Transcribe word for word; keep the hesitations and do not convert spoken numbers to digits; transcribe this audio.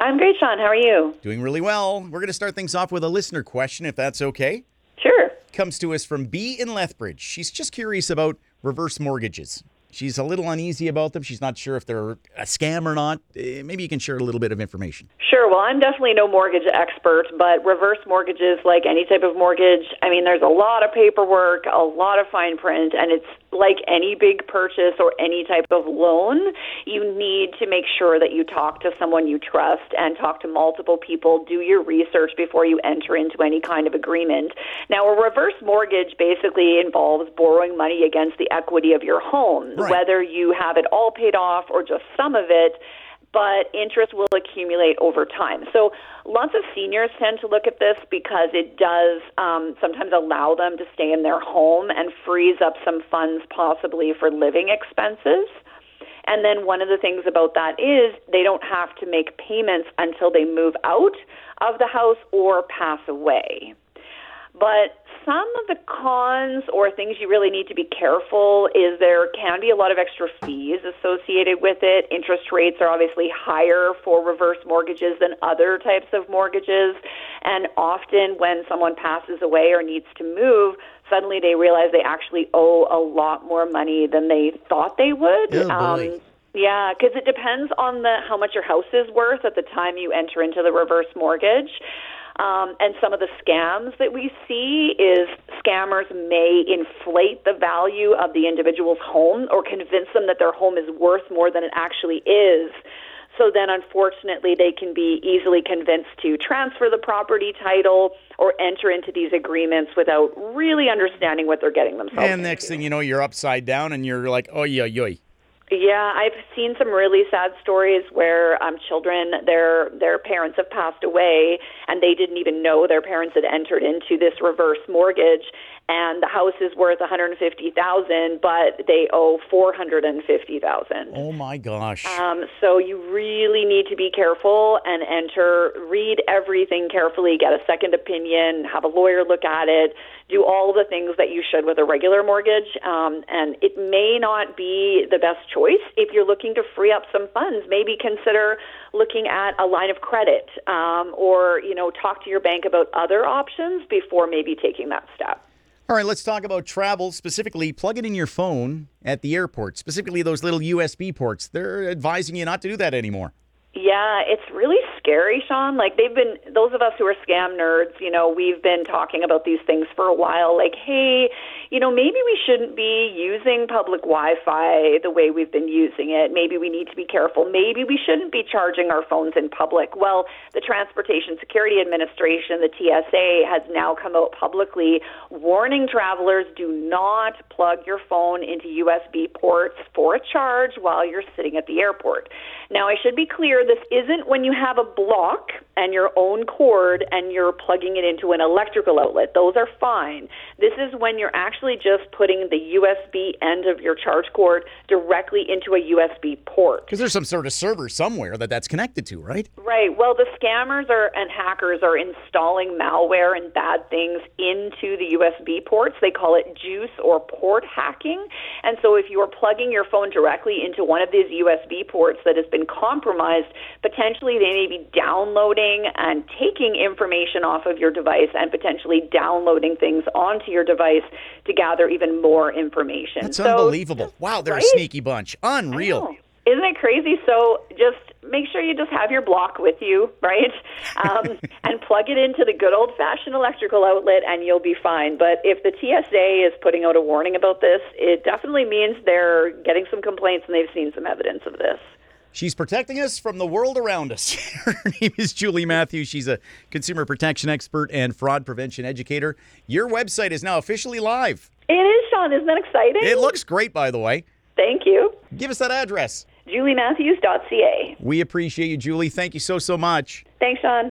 I'm great, Sean. How are you? Doing really well. We're going to start things off with a listener question, if that's okay. Sure. Comes to us from B in Lethbridge. She's just curious about reverse mortgages. She's a little uneasy about them. She's not sure if they're a scam or not. Uh, Maybe you can share a little bit of information. Sure. Well, I'm definitely no mortgage expert, but reverse mortgages, like any type of mortgage, I mean, there's a lot of paperwork, a lot of fine print, and it's like any big purchase or any type of loan. You need to make sure that you talk to someone you trust and talk to multiple people. Do your research before you enter into any kind of agreement. Now, a reverse mortgage basically involves borrowing money against the equity of your home, right. Whether you have it all paid off or just some of it. But interest will accumulate over time. So lots of seniors tend to look at this because it does um, sometimes allow them to stay in their home and frees up some funds possibly for living expenses. And then one of the things about that is they don't have to make payments until they move out of the house or pass away. But some of the cons or things you really need to be careful is there can be a lot of extra fees associated with it. Interest rates are obviously higher for reverse mortgages than other types of mortgages. And often when someone passes away or needs to move, suddenly they realize they actually owe a lot more money than they thought they would. Oh, boy. Um, Yeah, because it depends on the how much your house is worth at the time you enter into the reverse mortgage. Um, and some of the scams that we see is scammers may inflate the value of the individual's home or convince them that their home is worth more than it actually is. So then, unfortunately, they can be easily convinced to transfer the property title or enter into these agreements without really understanding what they're getting themselves And next into. thing you know, you're upside down and you're like, oh, yeah, yoy. Yeah, I've seen some really sad stories where um, children, their their parents have passed away, and they didn't even know their parents had entered into this reverse mortgage, and the house is worth one hundred fifty thousand dollars, but they owe four hundred fifty thousand dollars. Oh, my gosh. Um, so you really need to be careful and enter, read everything carefully, get a second opinion, have a lawyer look at it, do all the things that you should with a regular mortgage. Um, and it may not be the best choice if you're looking to free up some funds. Maybe consider looking at a line of credit um, or, you know, talk to your bank about other options before maybe taking that step. All right, let's talk about travel. Specifically, plug it in your phone at the airport, specifically those little U S B ports. They're advising you not to do that anymore. Yeah, it's really scary, Sean. Like, they've been, those of us who are scam nerds, you know, we've been talking about these things for a while. Like, hey, you know, maybe we shouldn't be using public Wi-Fi the way we've been using it. Maybe we need to be careful. Maybe we shouldn't be charging our phones in public. Well, the Transportation Security Administration, the T S A, has now come out publicly warning travelers, do not plug your phone into U S B ports for a charge while you're sitting at the airport. Now, I should be clear, this isn't when you have a block and your own cord and you're plugging it into an electrical outlet. Those are fine. This is when you're actually just putting the U S B end of your charge cord directly into a U S B port. Because there's some sort of server somewhere that that's connected to, right? Right. Well, the scammers are and hackers are installing malware and bad things into the U S B ports. They call it juice or port hacking. And so if you're plugging your phone directly into one of these U S B ports that has been compromised, potentially they may be downloading and taking information off of your device and potentially downloading things onto your device to gather even more information. That's so, unbelievable. Wow, they're right? a sneaky bunch. I Unreal. know. Isn't it crazy? So just make sure you just have your block with you, right? Um, and plug it into the good old-fashioned electrical outlet, and you'll be fine. But if the T S A is putting out a warning about this, it definitely means they're getting some complaints and they've seen some evidence of this. She's protecting us from the world around us. Her name is Julie Matthews. She's a consumer protection expert and fraud prevention educator. Your website is now officially live. It is, Sean. Isn't that exciting? It looks great, by the way. Thank you. Give us that address. julie matthews dot c a. We appreciate you, Julie. Thank you so, so much. Thanks, Sean.